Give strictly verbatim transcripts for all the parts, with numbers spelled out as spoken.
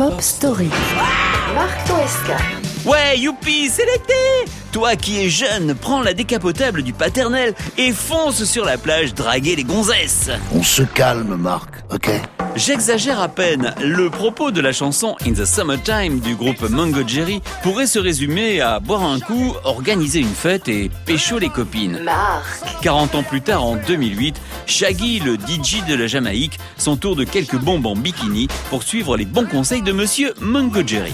Pop Story. Marc Toesca. Ouais, youpi, c'est l'été! Toi qui es jeune, prends la décapotable du paternel et fonce sur la plage draguer les gonzesses. On se calme, Marc, ok? J'exagère à peine. Le propos de la chanson In the Summertime du groupe Mungo Jerry pourrait se résumer à boire un coup, organiser une fête et pécho les copines. Marc. quarante ans plus tard, en deux mille huit, Shaggy, le D J de la Jamaïque, s'entoure de quelques bombes en bikini pour suivre les bons conseils de monsieur Mungo Jerry.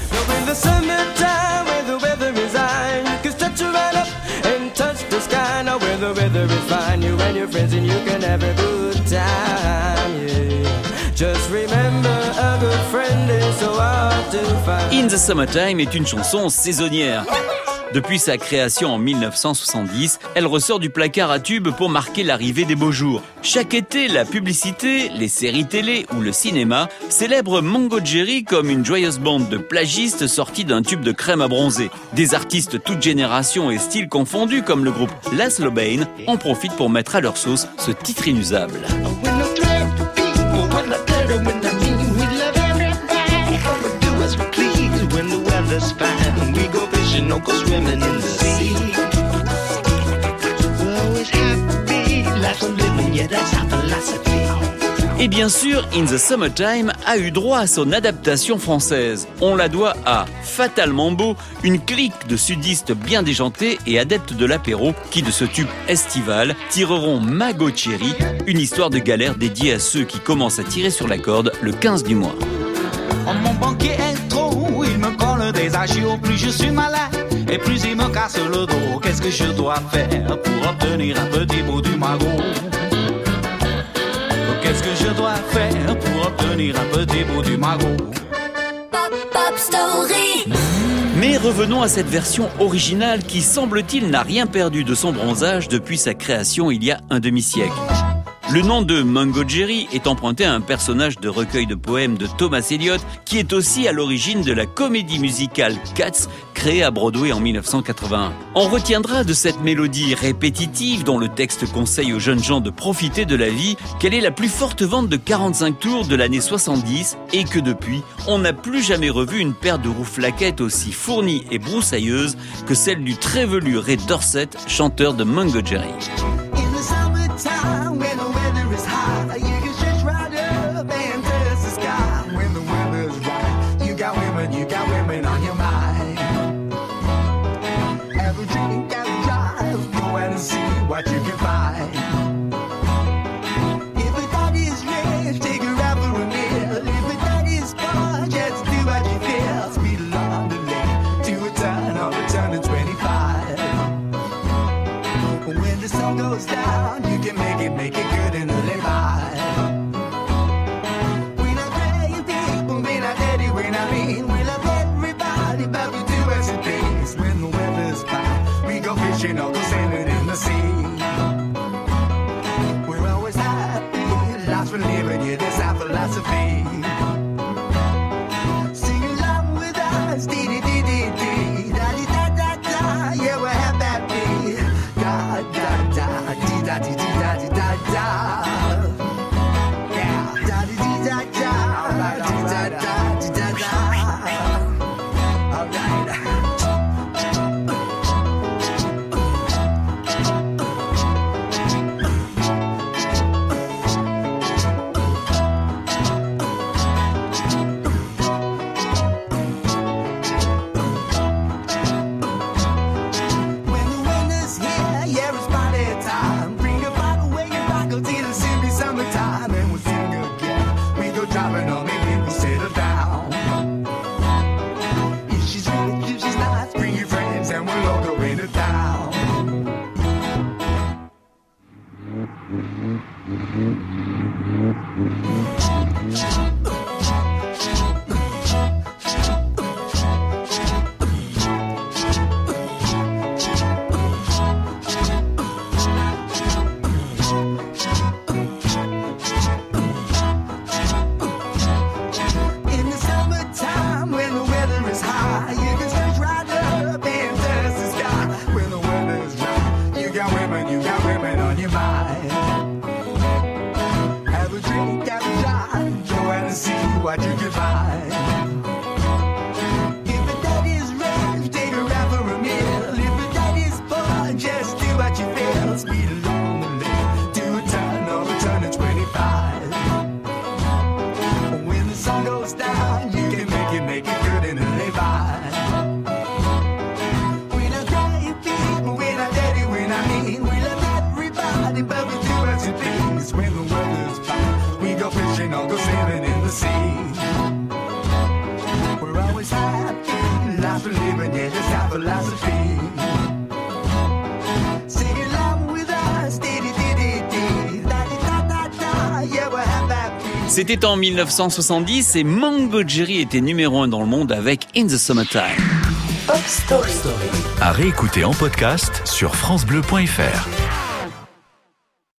In the Summertime est une chanson saisonnière. Depuis sa création en mille neuf cent soixante-dix, elle ressort du placard à tubes pour marquer l'arrivée des beaux jours. Chaque été, la publicité, les séries télé ou le cinéma célèbrent Mungo Jerry comme une joyeuse bande de plagistes sortis d'un tube de crème à bronzer. Des artistes toutes générations et styles confondus comme le groupe Laszlo Bain en profitent pour mettre à leur sauce ce titre inusable. No go swimming in the sea. We're always happy, life I'm living, yeah, that's our philosophy. Et bien sûr, In the Summertime a eu droit à son adaptation française. On la doit à Fatal Mambo, une clique de sudistes bien déjantés et adeptes de l'apéro qui, de ce tube estival, tireront Mago Cherry, une histoire de galère dédiée à ceux qui commencent à tirer sur la corde le quinze du mois. Oh, mon banquier est trop, il me colle des agios, plus je suis malade et plus il me casse le dos. Qu'est-ce que je dois faire pour obtenir un petit bout du magot? Qu'est-ce que je dois faire pour obtenir un petit bout du magot? Pop, pop Story. Mais revenons à cette version originale qui, semble-t-il, n'a rien perdu de son bronzage depuis sa création il y a un demi-siècle. Le nom de Mungo Jerry est emprunté à un personnage de recueil de poèmes de Thomas Eliot qui est aussi à l'origine de la comédie musicale Cats créée à Broadway en mille neuf cent quatre-vingt-un. On retiendra de cette mélodie répétitive dont le texte conseille aux jeunes gens de profiter de la vie qu'elle est la plus forte vente de quarante-cinq tours de l'année soixante-dix et que depuis, on n'a plus jamais revu une paire de rouflaquettes aussi fournie et broussailleuse que celle du très velu Ray Dorset, chanteur de Mungo Jerry. What you can find. If a daddy is rich, take her out for a meal. If a daddy is poor, just do what you feel. Speed along the lane to a turn on a turn in twenty-five. When the sun goes down, you can make it, make it good and live by. We not brave people, we not daddy, we not mean. We love everybody, but we do as it please. When the weather's fine, we go fishing or go sailing in the sea. For living, yeah, that's our philosophy. Sing along with us, dee dee dee dee dee, da dee da da da, yeah, we're happy. Da da da, dee da dee dee da dee da da, yeah, da dee dee da da, dee da da dee da da. All right. what you can find. but we do as you please. When the weather's fine, we go fishing or go sailing in the sea. We're always happy, life we're living, yeah, that's our philosophy. Sing along with us, dee-dee-dee-dee-dee, da-dee-da-da-da, yeah, we're happy. C'était en mille neuf cent soixante-dix et Mango Jerry était numéro un dans le monde avec In the Summertime. Pop Story. À réécouter en podcast sur francebleu point fr.